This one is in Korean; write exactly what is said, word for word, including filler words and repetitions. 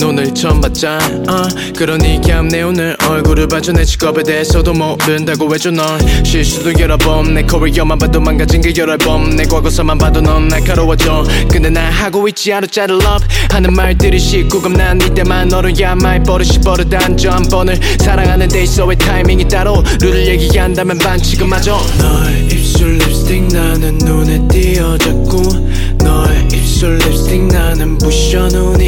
오늘 처음 봤자 uh, 그러니까 내 오늘 얼굴을 봐줘 내 직업에 대해서도 모른다고 해줘 넌 실수도 여러 번 내 커리어만 봐도 망가진 게 여러 번 내 과거서만 봐도 넌 날카로워져 근데 난 하고 있지 하루짜리 love 하는 말들이 쉽고 겁난 이때만 너로야 말 버릇이 버릇한 저 한 번을 사랑하는 데 있어 왜 타이밍이 따로 룰을 얘기한다면 반칙은 맞아 너의 입술 립스틱 나는 눈에 띄어 자꾸 너의 입술 립스틱 나는 부셔 눈